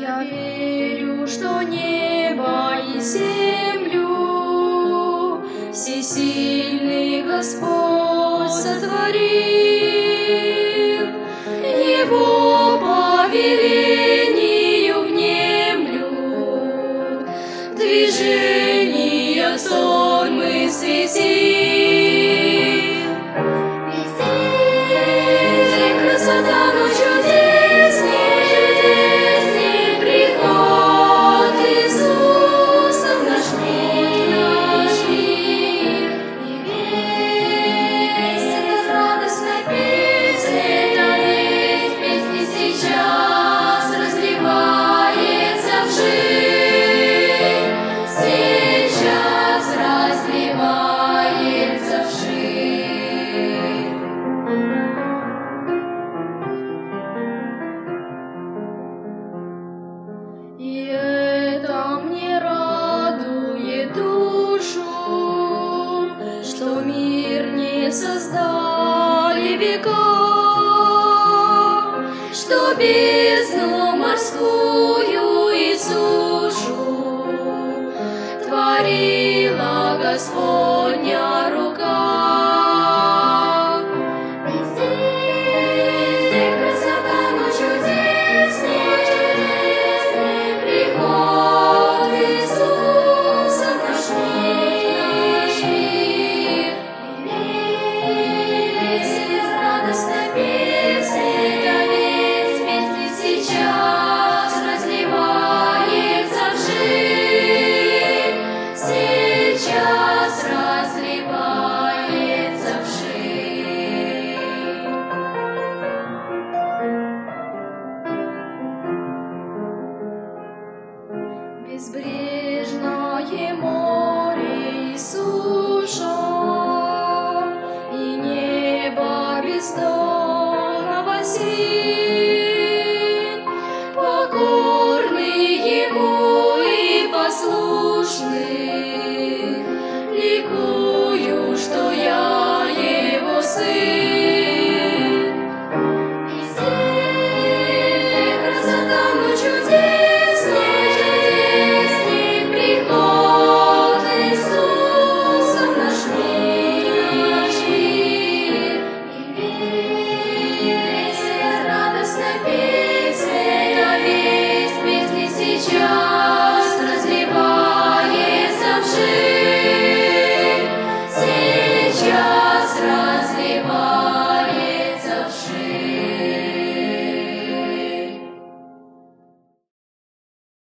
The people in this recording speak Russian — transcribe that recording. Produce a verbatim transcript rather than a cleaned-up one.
Я верю, что небо и землю всесильный Господь сотворил. Его повелению внемлют движения сонмы светил. Везде красота, но чудесней приход Иисуса в наш мир. И весть эта радостная песня, эта весть, песня сейчас разливается в жизнь, сейчас разливается в жизнь. И это мне радует душу, что мир не создали века, что бездну морскую и сушу творила Господня